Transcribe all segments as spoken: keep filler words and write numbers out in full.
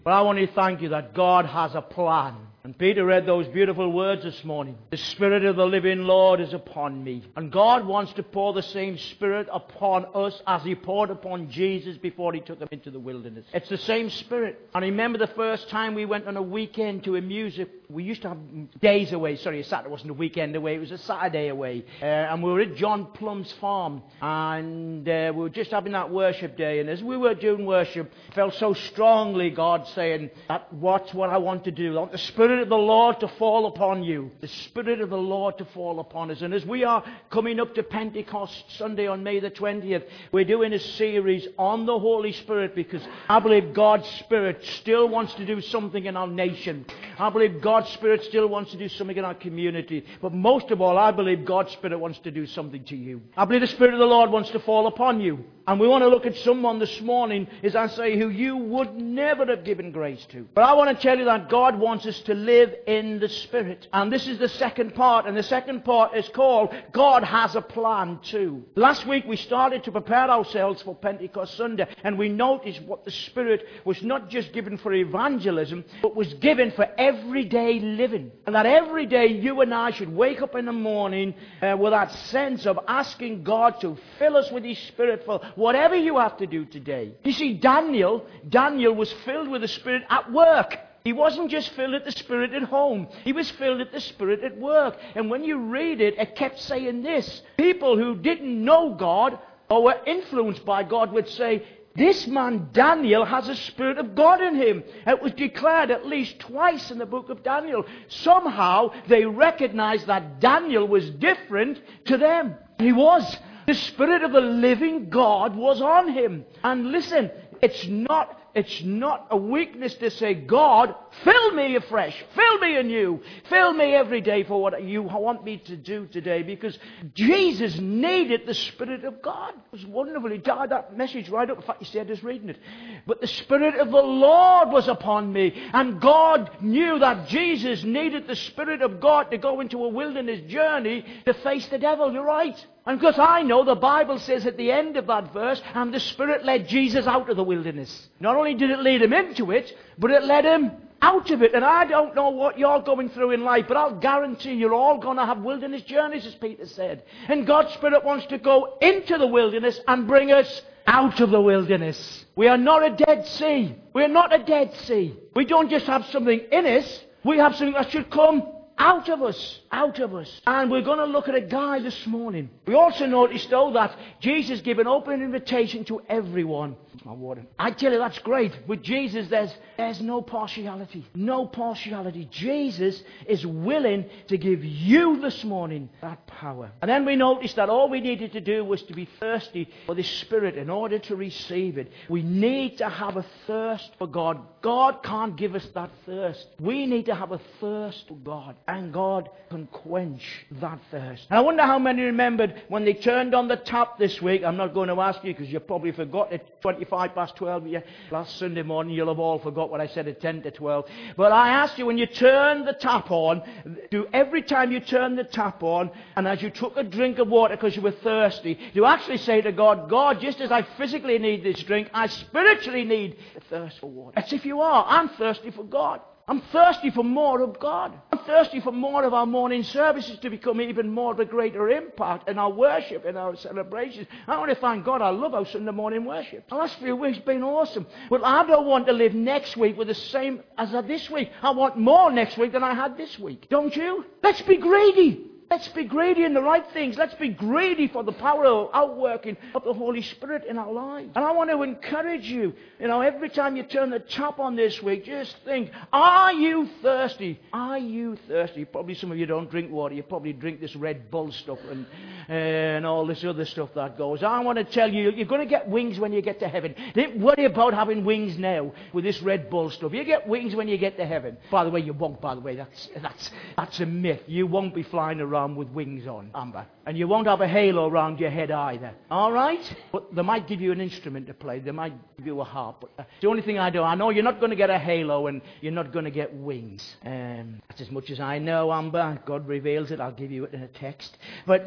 But I want to thank you that God has a plan. And Peter read those beautiful words this morning. The Spirit of the living Lord is upon me. And God wants to pour the same Spirit upon us as He poured upon Jesus before He took Him into the wilderness. It's the same Spirit. And I remember the first time we went on a weekend to a music. We used to have days away. Sorry, a Saturday wasn't a weekend away. It was a Saturday away. Uh, and we were at John Plum's farm. And uh, we were just having that worship day. And as we were doing worship, I felt so strongly God saying, that what's what I want to do. I want the Spirit of the Lord to fall upon you. The Spirit of the Lord to fall upon us. And as we are coming up to Pentecost Sunday on May the twentieth, we're doing a series on the Holy Spirit, because I believe God's Spirit still wants to do something in our nation. I believe God's Spirit still wants to do something in our community. But most of all, I believe God's Spirit wants to do something to you. I believe the Spirit of the Lord wants to fall upon you. And we want to look at someone this morning, as I say, who you would never have given grace to. But I want to tell you that God wants us to live in the Spirit. And this is the second part. And the second part is called God Has a Plan Too. Last week we started to prepare ourselves for Pentecost Sunday. And we noticed what the Spirit was not just given for evangelism, but was given for everyday living. And that every day you and I should wake up in the morning uh, with that sense of asking God to fill us with His Spirit for whatever you have to do today. You see, Daniel, Daniel was filled with the Spirit at work. He wasn't just filled with the Spirit at home. He was filled with the Spirit at work. And when you read it, it kept saying this. People who didn't know God or were influenced by God would say, this man Daniel has a Spirit of God in him. It was declared at least twice in the book of Daniel. Somehow they recognized that Daniel was different to them. He was. The Spirit of the living God was on him. And listen, it's not It's not a weakness to say, God, fill me afresh, fill me anew, fill me every day for what you want me to do today, because Jesus needed the Spirit of God. It was wonderful. He died that message right up. In fact, you see, I just reading it. But the Spirit of the Lord was upon me, and God knew that Jesus needed the Spirit of God to go into a wilderness journey to face the devil. You're right. And because I know the Bible says at the end of that verse, and the Spirit led Jesus out of the wilderness. Not only did it lead him into it, but it led him out of it. And I don't know what you're going through in life, but I'll guarantee you're all going to have wilderness journeys, as Peter said. And God's Spirit wants to go into the wilderness and bring us out of the wilderness. We are not a Dead Sea. We are not a Dead Sea. We don't just have something in us. We have something that should come out of us, out of us. And we're going to look at a guy this morning. We also noticed, though, that Jesus gave an open invitation to everyone. My water. I tell you, that's great. With Jesus, there's, there's no partiality. No partiality. Jesus is willing to give you this morning that power. And then we noticed that all we needed to do was to be thirsty for the Spirit in order to receive it. We need to have a thirst for God. God can't give us that thirst. We need to have a thirst for God. And God can quench that thirst. And I wonder how many remembered when they turned on the tap this week. I'm not going to ask you because you probably forgot it. twenty-five past twelve yeah, last Sunday morning. You'll have all forgot what I said at ten to twelve. But I asked you, when you turn the tap on, do every time you turn the tap on, and as you took a drink of water because you were thirsty, do you actually say to God, God, just as I physically need this drink, I spiritually need the thirst for water. As if you are. I'm thirsty for God. I'm thirsty for more of God. I'm thirsty for more of our morning services to become even more of a greater impact in our worship, in our celebrations. I want to thank God. I love our Sunday morning worship. The last few weeks have been awesome. Well, I don't want to live next week with the same as I this week. I want more next week than I had this week. Don't you? Let's be greedy. Let's be greedy in the right things. Let's be greedy for the power of outworking of the Holy Spirit in our lives. And I want to encourage you, you know, every time you turn the tap on this week, just think, are you thirsty? Are you thirsty? Probably some of you don't drink water. You probably drink this Red Bull stuff and, and all this other stuff that goes. I want to tell you, you're going to get wings when you get to heaven. Don't worry about having wings now with this Red Bull stuff. You get wings when you get to heaven. By the way, you won't, by the way. That's, that's, that's a myth. You won't be flying around with wings on, Amber. And you won't have a halo around your head either. All right? But they might give you an instrument to play. They might give you a harp. But uh, the only thing I do, I know you're not going to get a halo and you're not going to get wings. Um, that's as much as I know, Amber. God reveals it. I'll give you it in a text. But listen,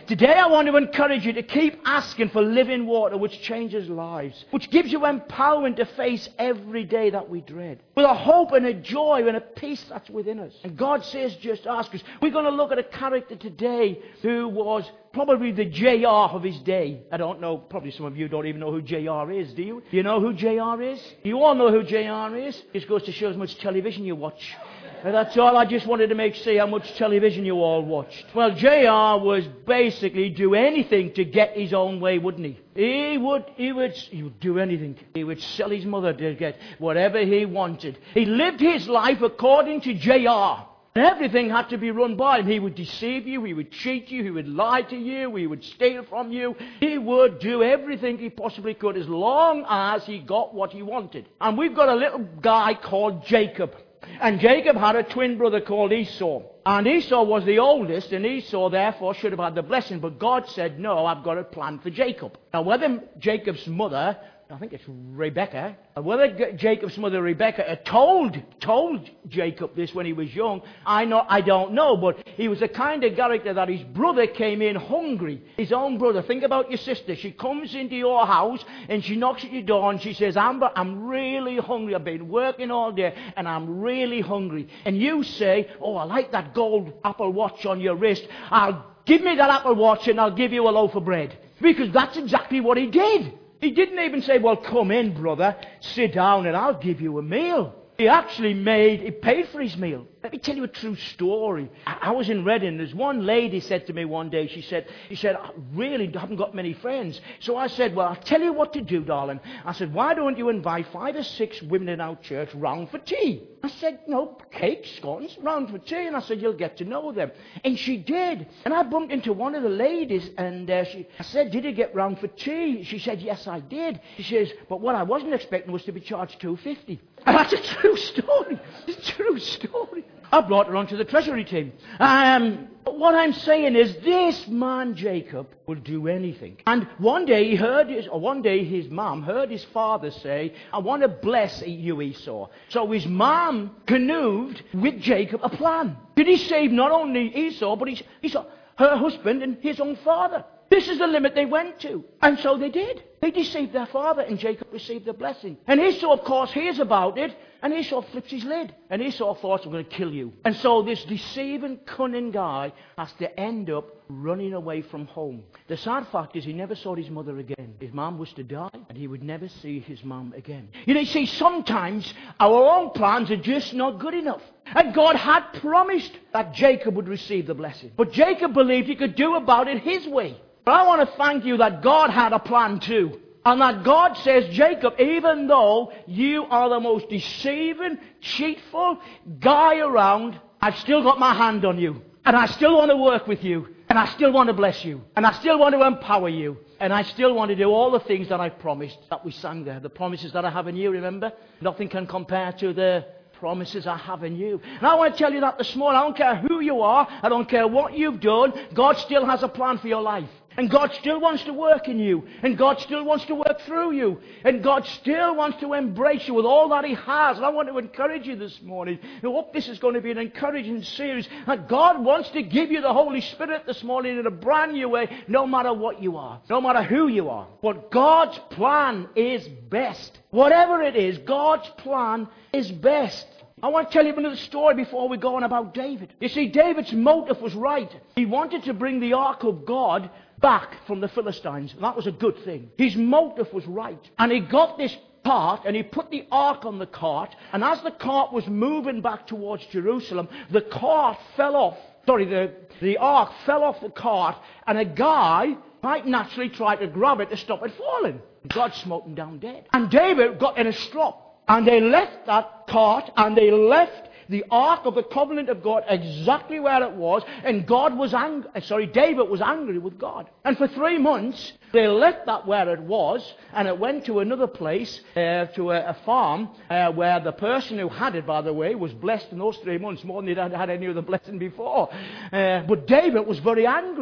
Today I want to encourage you to keep asking for living water which changes lives, which gives you empowerment to face every day that we dread, with a hope and a joy and a peace that's within us. And God says just ask us. We're going to look at a character today who was probably the J R of his day. I don't know, probably some of you don't even know who J R is, do you? Do you know who J R is? You all know who J R is? Just goes to show how much television you watch. And that's all. I just wanted to make see how much television you all watched. Well, J R was basically do anything to get his own way, wouldn't he? He would, he would, he would do anything. He would sell his mother to get whatever he wanted. He lived his life according to J R. Everything had to be run by him. He would deceive you, he would cheat you, he would lie to you, he would steal from you. He would do everything he possibly could as long as he got what he wanted. And we've got a little guy called Jacob. And Jacob had a twin brother called Esau. And Esau was the oldest, and Esau therefore should have had the blessing. But God said, no, I've got a plan for Jacob. Now whether Jacob's mother, I think it's Rebecca, whether Jacob's mother Rebecca had told, told Jacob this when he was young, I know, I don't know, but he was the kind of character that his brother came in hungry. His own brother. Think about your sister. She comes into your house and she knocks at your door and she says, Amber, I'm really hungry. I've been working all day and I'm really hungry. And you say, oh, I like that gold Apple Watch on your wrist. I'll give me that Apple Watch and I'll give you a loaf of bread. Because that's exactly what he did. He didn't even say, well, come in, brother, sit down and I'll give you a meal. He actually made, he paid for his meal. Let me tell you a true story. I, I was in Reading. There's one lady said to me one day, she said, she said, I really haven't got many friends. So I said, well, I'll tell you what to do, darling. I said, why don't you invite five or six women in our church round for tea? I said, no, cake, scones, round for tea. And I said, you'll get to know them. And she did. And I bumped into one of the ladies and uh, she, I said, did you get round for tea? She said, yes, I did. She says, but what I wasn't expecting was to be charged two fifty. And that's a true story. It's a true story. I brought her onto the treasury team. Um, but what I'm saying is this man Jacob will do anything. And one day he heard his, or one day his mom heard his father say, I want to bless you, Esau. So his mom canoed with Jacob a plan. Did he save not only Esau, but his, Esau, her husband and his own father? This is the limit they went to. And so they did. They deceived their father and Jacob received the blessing. And Esau, of course, hears about it. And Esau flips his lid. And Esau thought, I'm going to kill you. And so this deceiving, cunning guy has to end up running away from home. The sad fact is he never saw his mother again. His mom was to die and he would never see his mom again. You know, you see, sometimes our own plans are just not good enough. And God had promised that Jacob would receive the blessing. But Jacob believed he could do about it his way. But I want to thank you that God had a plan too. And that God says, Jacob, even though you are the most deceiving, cheatful guy around, I've still got my hand on you. And I still want to work with you. And I still want to bless you. And I still want to empower you. And I still want to do all the things that I promised that we sang there. The promises that I have in you, remember? Nothing can compare to the promises I have in you. And I want to tell you that this morning. I don't care who you are. I don't care what you've done. God still has a plan for your life. And God still wants to work in you. And God still wants to work through you. And God still wants to embrace you with all that He has. And I want to encourage you this morning. I hope this is going to be an encouraging series. That God wants to give you the Holy Spirit this morning in a brand new way, no matter what you are. No matter who you are. But God's plan is best. Whatever it is, God's plan is best. I want to tell you another story before we go on about David. You see, David's motive was right. He wanted to bring the ark of God back from the Philistines. And that was a good thing. His motive was right. And he got this cart and he put the ark on the cart. And as the cart was moving back towards Jerusalem, the cart fell off. Sorry, the, the ark fell off the cart. And a guy quite naturally tried to grab it to stop it falling. God smote him down dead. And David got in a strop. And they left that cart and they left the ark of the covenant of God exactly where it was. And God was angry. Sorry, David was angry with God. And for three months, they left that where it was. And it went to another place, uh, to a, a farm, uh, where the person who had it, by the way, was blessed in those three months more than he'd had any other blessing before. Uh, but David was very angry.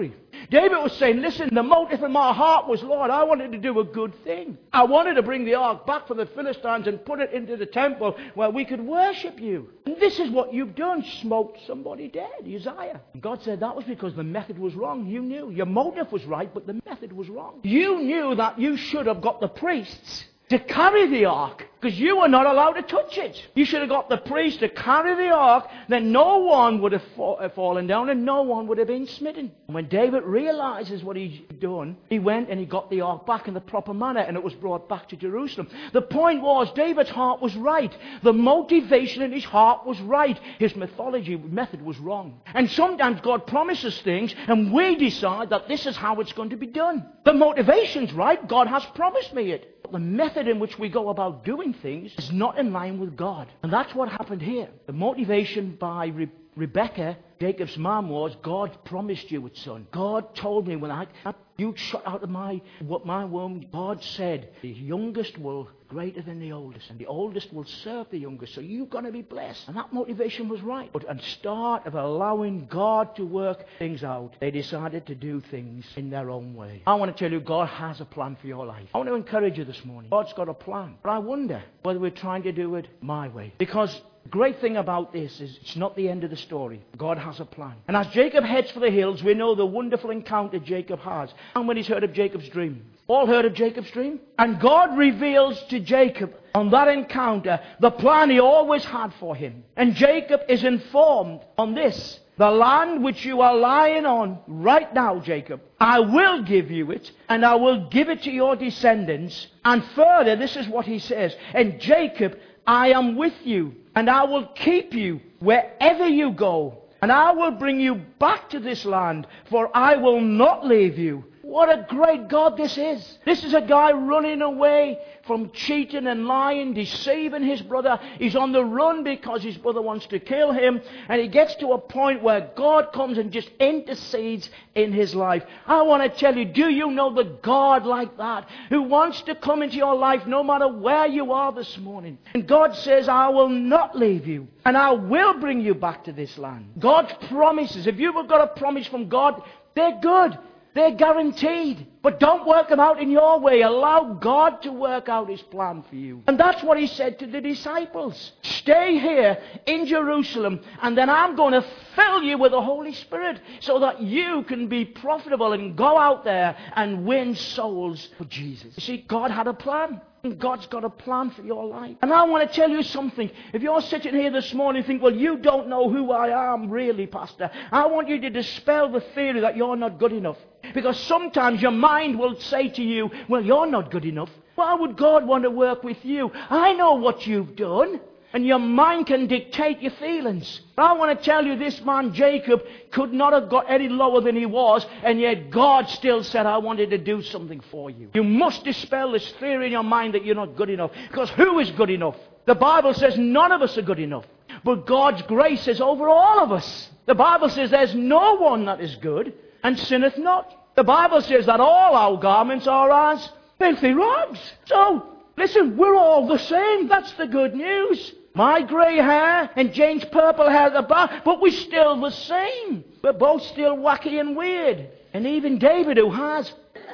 David was saying, listen, the motive in my heart was, Lord, I wanted to do a good thing. I wanted to bring the ark back from the Philistines and put it into the temple where we could worship you. And this is what you've done, smoked somebody dead, Uzziah. And God said that was because the method was wrong. You knew. Your motive was right, but the method was wrong. You knew that you should have got the priests to carry the ark, because you were not allowed to touch it. You should have got the priest to carry the ark, then no one would have fa- fallen down and no one would have been smitten. And when David realizes what he'd done, he went and he got the ark back in the proper manner and it was brought back to Jerusalem. The point was, David's heart was right. The motivation in his heart was right. His methodology, method was wrong. And sometimes God promises things and we decide that this is how it's going to be done. The motivation's right. God has promised me it. But the method in which we go about doing things is not in line with God. And that's what happened here. The motivation by Re- Rebecca, Jacob's mom, was, God promised you it, son. God told me when I you shot out of my what my womb, God said, the youngest will greater than the oldest, and the oldest will serve the youngest. So you're going to be blessed. And that motivation was right. But instead of allowing God to work things out, they decided to do things in their own way. I want to tell you, God has a plan for your life. I want to encourage you this morning. God's got a plan. But I wonder whether we're trying to do it my way. Because the great thing about this is it's not the end of the story. God has a plan. And as Jacob heads for the hills, we know the wonderful encounter Jacob has. And when he's heard of Jacob's dream. All heard of Jacob's dream? And God reveals to Jacob on that encounter the plan he always had for him. And Jacob is informed on this. The land which you are lying on right now, Jacob, I will give you it, and I will give it to your descendants. And further, this is what he says. And Jacob, I am with you, and I will keep you wherever you go. And I will bring you back to this land, for I will not leave you. What a great God this is. This is a guy running away from cheating and lying, deceiving his brother. He's on the run because his brother wants to kill him. And he gets to a point where God comes and just intercedes in his life. I want to tell you, do you know the God like that, who wants to come into your life no matter where you are this morning? And God says, I will not leave you, and I will bring you back to this land. God's promises, if you've got a promise from God, they're good. They're guaranteed. But don't work them out in your way. Allow God to work out His plan for you. And that's what He said to the disciples. Stay here in Jerusalem, and then I'm going to fill you with the Holy Spirit so that you can be profitable and go out there and win souls for Jesus. You see, God had a plan. And God's got a plan for your life. And I want to tell you something. If you're sitting here this morning and think, well, you don't know who I am really, Pastor. I want you to dispel the theory that you're not good enough. Because sometimes your mind will say to you, well, you're not good enough. Why would God want to work with you? I know what you've done. And your mind can dictate your feelings. But I want to tell you, this man Jacob could not have got any lower than he was, and yet God still said, I wanted to do something for you. You must dispel this theory in your mind that you're not good enough. Because who is good enough? The Bible says none of us are good enough. But God's grace is over all of us. The Bible says there's no one that is good and sinneth not. The Bible says that all our garments are as filthy rags. So, listen, we're all the same. That's the good news. My grey hair and Jane's purple hair at the back, but we're still the same. We're both still wacky and weird. And even David, who has,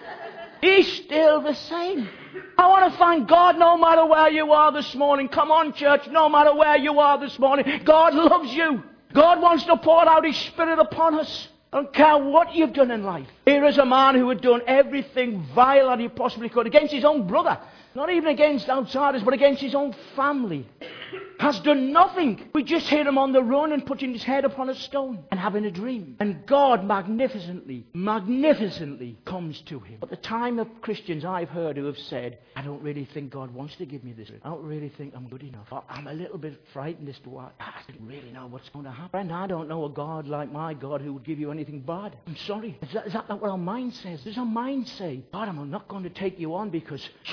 he's still the same. I want to thank God no matter where you are this morning. Come on, church, no matter where you are this morning. God loves you. God wants to pour out His Spirit upon us. I don't care what you've done in life. Here is a man who had done everything vile that he possibly could against his own brother. Not even against outsiders, but against his own family. Has done nothing. We just hear him on the run and putting his head upon a stone and having a dream. And God magnificently, magnificently comes to him. At the time of Christians I've heard who have said, I don't really think God wants to give me this. I don't really think I'm good enough. I'm a little bit frightened as to what. I don't really know what's going to happen. Friend, I don't know a God like my God who would give you anything bad. I'm sorry. Is that, is that not what our mind says? Does our mind say, God, I'm not going to take you on because, sure, no, I'm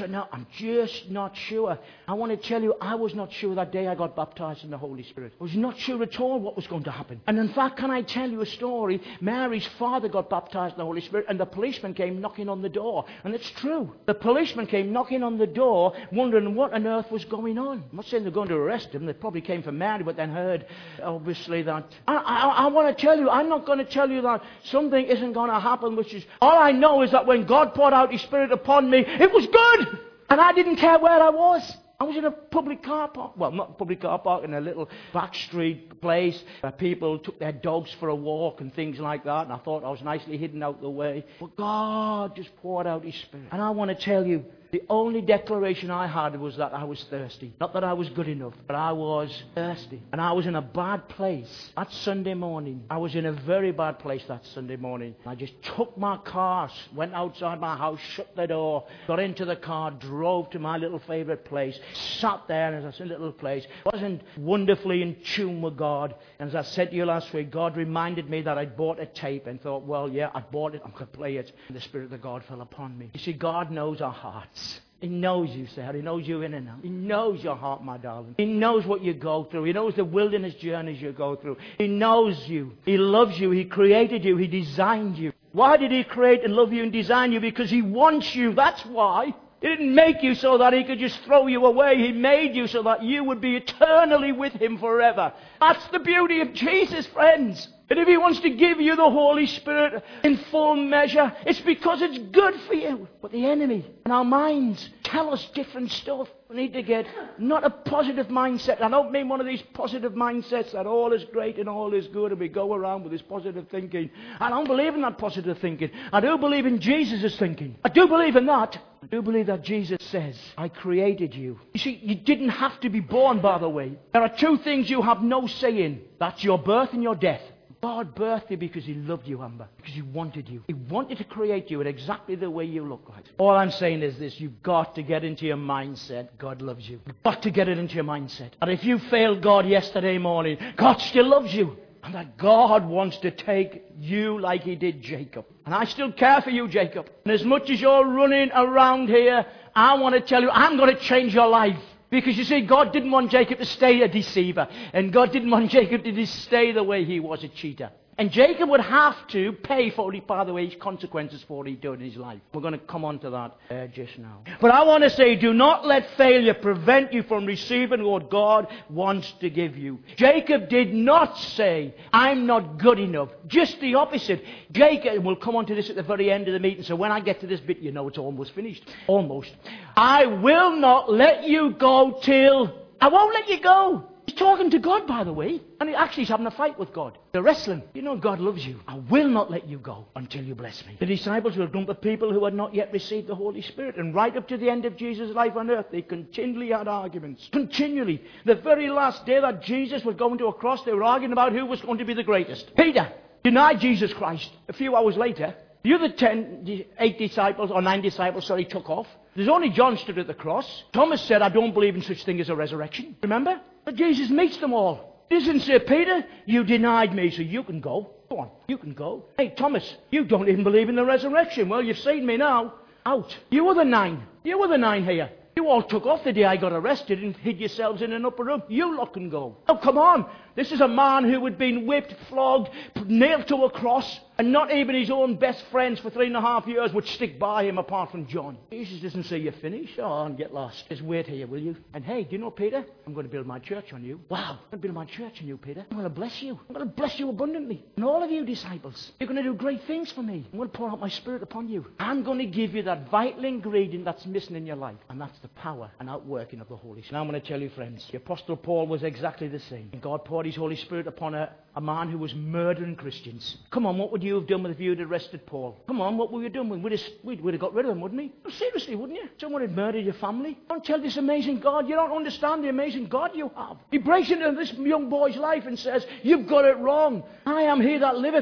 just not sure. I want to tell you, I was not sure that day I got baptized in the Holy Spirit. I was not sure at all what was going to happen. And in fact, can I tell you a story? Mary's father got baptized in the Holy Spirit, and the policeman came knocking on the door. And it's true. The policeman came knocking on the door, wondering what on earth was going on. I'm not saying they're going to arrest him. They probably came for Mary, but then heard, obviously, that... I, I, I want to tell you, I'm not going to tell you that something isn't going to happen, which is... All I know is that when God poured out His Spirit upon me, it was good! And I didn't care where I was. I was in a public car park. Well, not a public car park, in a little back street place where people took their dogs for a walk and things like that. And I thought I was nicely hidden out the way. But God just poured out His Spirit. And I want to tell you, the only declaration I had was that I was thirsty. Not that I was good enough, but I was thirsty. And I was in a bad place that Sunday morning. I was in a very bad place that Sunday morning. I just took my car, went outside my house, shut the door, got into the car, drove to my little favourite place, sat there in this little place. Wasn't wonderfully in tune with God. And as I said to you last week, God reminded me that I'd bought a tape and thought, well, yeah, I bought it, I'm going to play it. And the Spirit of God fell upon me. You see, God knows our hearts. He knows you, Sarah. He knows you in and out. He knows your heart, my darling. He knows what you go through. He knows the wilderness journeys you go through. He knows you. He loves you. He created you. He designed you. Why did He create and love you and design you? Because He wants you. That's why. He didn't make you so that He could just throw you away. He made you so that you would be eternally with Him forever. That's the beauty of Jesus, friends. And if He wants to give you the Holy Spirit in full measure, it's because it's good for you. But the enemy and our minds tell us different stuff. We need to get not a positive mindset. I don't mean one of these positive mindsets that all is great and all is good and we go around with this positive thinking. I don't believe in that positive thinking. I do believe in Jesus' thinking. I do believe in that. I do believe that Jesus says, I created you. You see, you didn't have to be born, by the way. There are two things you have no say in. That's your birth and your death. God birthed you because He loved you, Amber. Because He wanted you. He wanted to create you in exactly the way you look like. All I'm saying is this. You've got to get into your mindset. God loves you. You've got to get it into your mindset. And if you failed God yesterday morning, God still loves you. And that God wants to take you like He did Jacob. And I still care for you, Jacob. And as much as you're running around here, I want to tell you, I'm going to change your life. Because you see, God didn't want Jacob to stay a deceiver. And God didn't want Jacob to just stay the way he was, a cheater. And Jacob would have to pay for it, by the way, his consequences for what he'd done in his life. We're going to come on to that uh, just now. But I want to say, do not let failure prevent you from receiving what God wants to give you. Jacob did not say, I'm not good enough. Just the opposite. Jacob, and we'll come on to this at the very end of the meeting, so when I get to this bit, you know it's almost finished. Almost. I will not let you go till... I won't let you go. He's talking to God, by the way. And he actually is having a fight with God. They're wrestling. You know God loves you. I will not let you go until you bless me. The disciples were a group of people who had not yet received the Holy Spirit. And right up to the end of Jesus' life on earth, they continually had arguments. Continually. The very last day that Jesus was going to a cross, they were arguing about who was going to be the greatest. Peter denied Jesus Christ. A few hours later, the other ten, the eight disciples, or nine disciples, sorry, took off. There's only John stood at the cross. Thomas said, I don't believe in such thing as a resurrection. Remember? But Jesus meets them all. He doesn't say, Peter, you denied me, so you can go. Go on, you can go. Hey, Thomas, you don't even believe in the resurrection. Well, you've seen me now. Out. You other nine. You other nine here. You all took off the day I got arrested and hid yourselves in an upper room. You lot can go. Oh, come on. This is a man who had been whipped, flogged, nailed to a cross, and not even his own best friends for three and a half years would stick by him apart from John. Jesus doesn't say you're finished. Oh, and get lost. Just wait here, will you? And hey, do you know, Peter? I'm going to build my church on you. Wow. I'm going to build my church on you, Peter. I'm going to bless you. I'm going to bless you abundantly. And all of you disciples, you're going to do great things for me. I'm going to pour out my Spirit upon you. I'm going to give you that vital ingredient that's missing in your life. And that's the power and outworking of the Holy Spirit. Now I'm going to tell you, friends, the Apostle Paul was exactly the same. And God poured His Holy Spirit upon a, a man who was murdering Christians. Come on, what would you have done if you had arrested Paul? Come on, what would you have done? We'd have, we'd, we'd have got rid of him, wouldn't we? No, seriously, wouldn't you? Someone had murdered your family. Don't tell this amazing God. You don't understand the amazing God you have. He breaks into this young boy's life and says, you've got it wrong. I am He that liveth.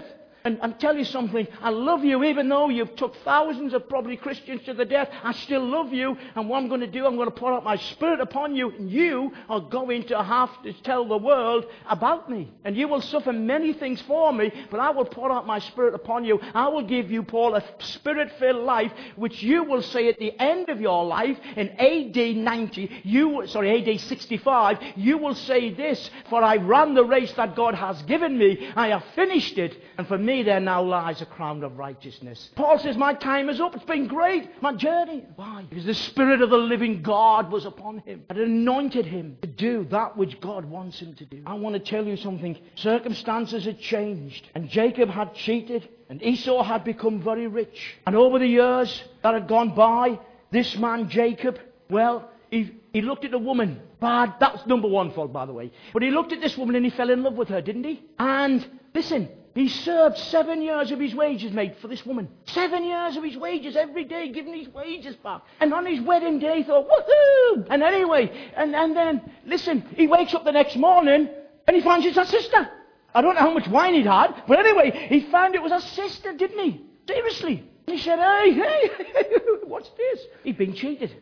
And, and tell you something, I love you even though you've took thousands of probably Christians to the death. I still love you. And what I'm going to do, I'm going to pour out my Spirit upon you. And you are going to have to tell the world about me. And you will suffer many things for me, but I will pour out my Spirit upon you. I will give you, Paul, a Spirit-filled life, which you will say at the end of your life in A D ninety, you, sorry, A D sixty-five, you will say this, for I ran the race that God has given me. I have finished it. And for me there now lies a crown of righteousness. Paul says, my time is up. It's been great. My journey. Why? Because the Spirit of the living God was upon him. It anointed him to do that which God wants him to do. I want to tell you something. Circumstances had changed. And Jacob had cheated. And Esau had become very rich. And over the years that had gone by, this man Jacob, well, he, he looked at a woman. Bad. That's number one fault, by the way. But he looked at this woman and he fell in love with her, didn't he? And listen, he served seven years of his wages, mate, for this woman. Seven years of his wages every day, giving his wages back. And on his wedding day, he thought, woohoo! And anyway, and, and then, listen, he wakes up the next morning and he finds it's her sister. I don't know how much wine he'd had, but anyway, he found it was her sister, didn't he? Seriously. And he said, hey, hey, what's this? He'd been cheated.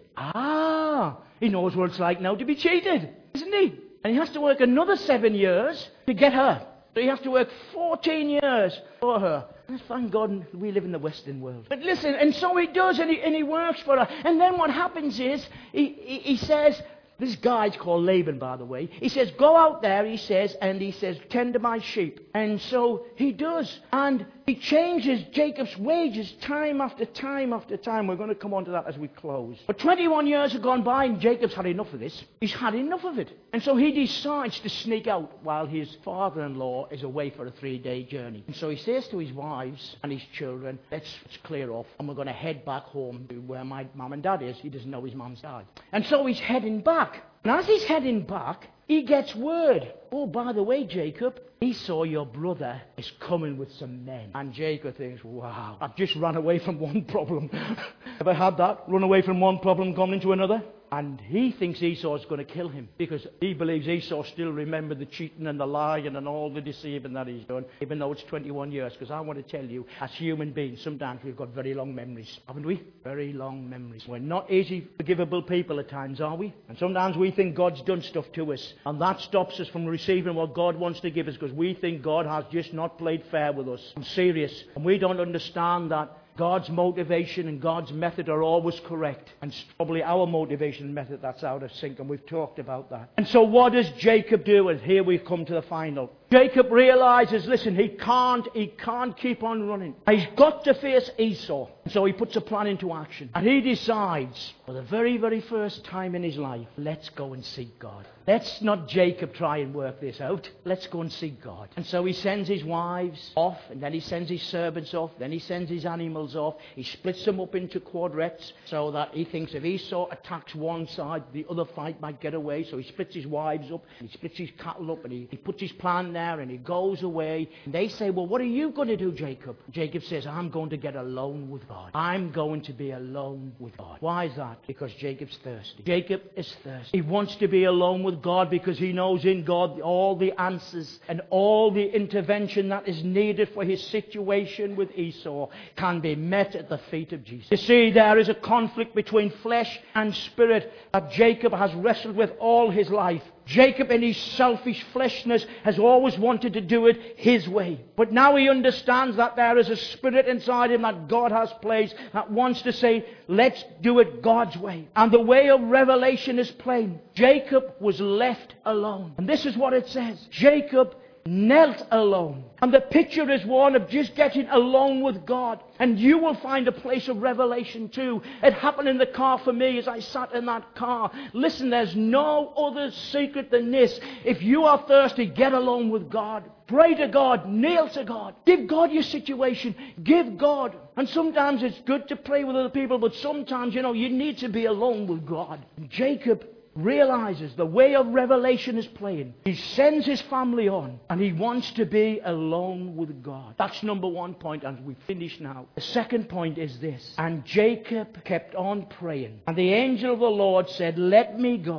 Ah, he knows what it's like now to be cheated, isn't he? And he has to work another seven years to get her. So he has to work fourteen years for her. And thank God we live in the Western world. But listen, and so he does, and he, and he works for her. And then what happens is, he, he, he says, this guy's called Laban, by the way. He says, go out there, he says, and he says, tend to my sheep. And so he does. And he changes Jacob's wages time after time after time. We're going to come on to that as we close. But twenty-one years have gone by and Jacob's had enough of this. He's had enough of it. And so he decides to sneak out while his father-in-law is away for a three-day journey. And so he says to his wives and his children, let's, let's clear off and we're going to head back home to where my mum and dad is. He doesn't know his mum's died. And so he's heading back. And as he's heading back, he gets word. Oh, by the way, Jacob, Esau, your brother, is coming with some men. And Jacob thinks, wow, I've just run away from one problem. Ever had that? Run away from one problem, gone into another? And he thinks Esau's going to kill him because he believes Esau still remembered the cheating and the lying and all the deceiving that he's done, even though it's twenty-one years. Because I want to tell you, as human beings, sometimes we've got very long memories, haven't we? Very long memories. We're not easy, forgivable people at times, are we? And sometimes we think God's done stuff to us, and that stops us from receiving what God wants to give us because we think God has just not played fair with us. I'm serious. And we don't understand that God's motivation and God's method are always correct. And it's probably our motivation and method that's out of sync, and we've talked about that. And so what does Jacob do? And here we come to the final. Jacob realizes, listen, he can't, he can't keep on running. He's got to face Esau. And so he puts a plan into action. And he decides, for the very, very first time in his life, let's go and seek God. Let's not Jacob try and work this out. Let's go and seek God. And so he sends his wives off, and then he sends his servants off, then he sends his animals off. He splits them up into quadrants so that he thinks if Esau attacks one side, the other fight might get away. So he splits his wives up, and he splits his cattle up, and he, he puts his plan there, and he goes away. And they say, well, what are you going to do, Jacob? Jacob says, I'm going to get alone with God. I'm going to be alone with God. Why is that? Because Jacob's thirsty. Jacob is thirsty. He wants to be alone with God because he knows in God all the answers and all the intervention that is needed for his situation with Esau can be met at the feet of Jesus. You see, there is a conflict between flesh and spirit that Jacob has wrestled with all his life. Jacob in his selfish fleshness has always wanted to do it his way. But now he understands that there is a spirit inside him that God has placed that wants to say, let's do it God's way. And the way of revelation is plain. Jacob was left alone. And this is what it says. Jacob knelt alone. And the picture is one of just getting alone with God. And you will find a place of revelation too. It happened in the car for me as I sat in that car. Listen, there's no other secret than this. If you are thirsty, get alone with God. Pray to God. Kneel to God. Give God your situation. Give God. And sometimes it's good to pray with other people, but sometimes, you know, you need to be alone with God. And Jacob realizes the way of revelation is plain. He sends his family on and he wants to be alone with God. That's number one point, and we finish now. The second point is this. And Jacob kept on praying. And the angel of the Lord said, let me go,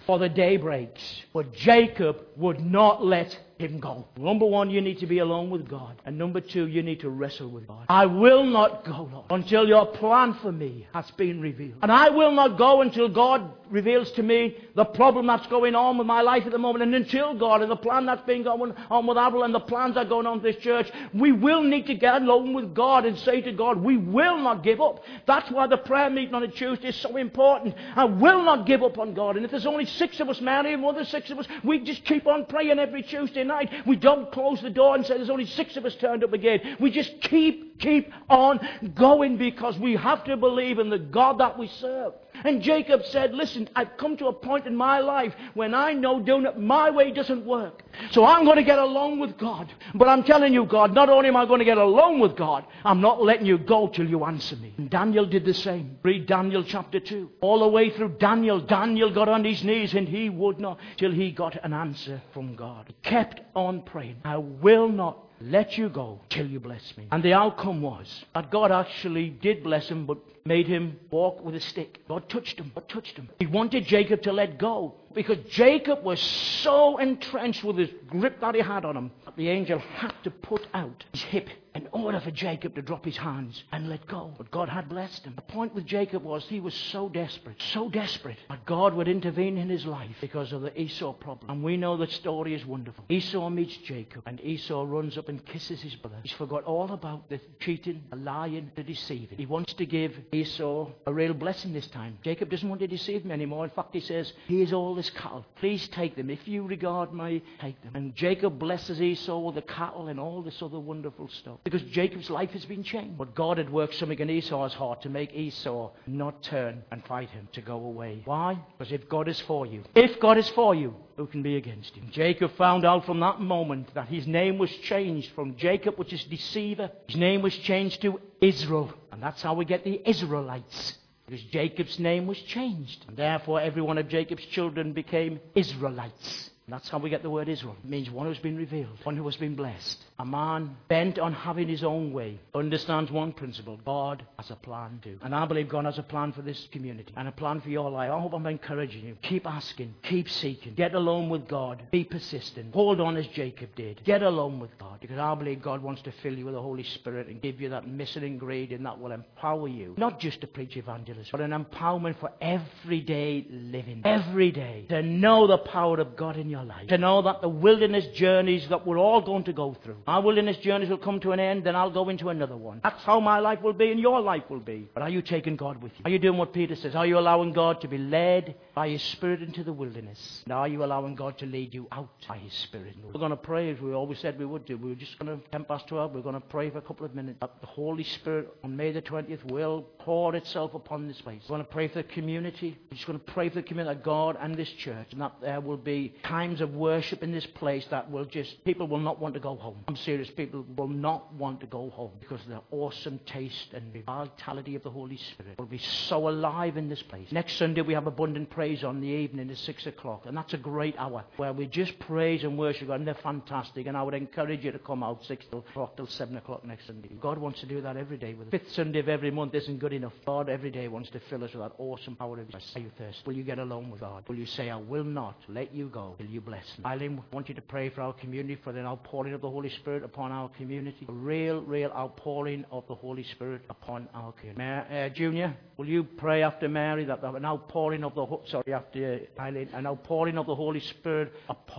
for the day breaks. But Jacob would not let him go. Number one, you need to be alone with God. And number two, you need to wrestle with God. I will not go, Lord, until your plan for me has been revealed. And I will not go until God reveals to me the problem that's going on with my life at the moment. And until God and the plan that's been going on with Abel and the plans that are going on with this church, we will need to get alone with God and say to God, we will not give up. That's why the prayer meeting on a Tuesday is so important. I will not give up on God. And if there's only six of us, Mary and other six of us, we just keep on praying every Tuesday night. We don't close the door and say there's only six of us turned up again. We just keep, keep on going because we have to believe in the God that we serve. And Jacob said, listen, I've come to a point in my life when I know doing it my way doesn't work. So I'm going to get along with God. But I'm telling you, God, not only am I going to get along with God, I'm not letting you go till you answer me. And Daniel did the same. Read Daniel chapter two. All the way through Daniel, Daniel got on his knees and he would not till he got an answer from God. He kept on praying. I will not let you go till you bless me. And the outcome was that God actually did bless him, but made him walk with a stick. God touched him. God touched him. He wanted Jacob to let go because Jacob was so entrenched with his grip that he had on him that the angel had to put out his hip in order for Jacob to drop his hands and let go. But God had blessed him. The point with Jacob was he was so desperate, so desperate that God would intervene in his life because of the Esau problem. And we know that story is wonderful. Esau meets Jacob and Esau runs up and kisses his brother. He's forgot all about the cheating, the lying, the deceiving. He wants to give Esau a real blessing this time. Jacob doesn't want to deceive him anymore. In fact, he says, here's all this cattle. Please take them. If you regard me, take them. And Jacob blesses Esau with the cattle and all this other wonderful stuff. Because Jacob's life has been changed. But God had worked something in Esau's heart to make Esau not turn and fight him, to go away. Why? Because if God is for you, if God is for you, who can be against him? Jacob found out from that moment that his name was changed from Jacob, which is deceiver. His name was changed to Israel. And that's how we get the Israelites. Because Jacob's name was changed. And therefore every one of Jacob's children became Israelites. And that's how we get the word Israel. It means one who's been revealed, one who has been blessed. A man bent on having his own way understands one principle. God has a plan too. And I believe God has a plan for this community and a plan for your life. I hope I'm encouraging you. Keep asking. Keep seeking. Get alone with God. Be persistent. Hold on as Jacob did. Get alone with God. Because I believe God wants to fill you with the Holy Spirit and give you that missing ingredient that will empower you. Not just to preach evangelism, but an empowerment for everyday living. Every day. To know the power of God in your life. To know that the wilderness journeys that we're all going to go through. My wilderness journeys will come to an end, then I'll go into another one. That's how my life will be and your life will be. But are you taking God with you? Are you doing what Peter says? Are you allowing God to be led by His Spirit into the wilderness? And are you allowing God to lead you out by His Spirit? We're going to pray as we always said we would do. We were just going to, ten past twelve, we're going to pray for a couple of minutes that the Holy Spirit on May the twentieth will pour itself upon this place. We're going to pray for the community. We're just going to pray for the community, God and this church, and that there will be times of worship in this place that will just, people will not want to go home. I'm serious, people will not want to go home because of the awesome taste and the vitality of the Holy Spirit will be so alive in this place. Next Sunday we have abundant praise on the evening at six o'clock, and that's a great hour where we just praise and worship God, and they're fantastic. And I would encourage you to come out six o'clock till seven o'clock next Sunday. God wants to do that every day with us. Fifth Sunday of every month isn't good enough. God every day wants to fill us with that awesome power of His. Are you thirsty? Will you get alone with God? Will you say, I will not let you go till you bless me? Eileen, I want you to pray for our community, for the outpouring of the Holy Spirit upon our community. A real, real outpouring of the Holy Spirit upon our community. Mary, uh, Junior, will you pray after Mary that an outpouring of the sorry after uh, Eileen, an outpouring of the Holy Spirit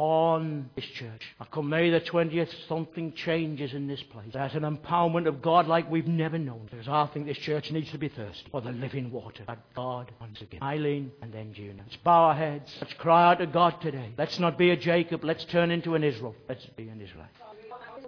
upon this church? I come May the twentieth, something changes in this place. There's an empowerment of God like we've never known. Because I think this church needs to be thirsty for the living water that God wants again. Eileen and then Junior. Let's bow our heads. Let's cry out to God today. Let's not be a Jacob. Let's turn into an Israel. Let's be an Israelite.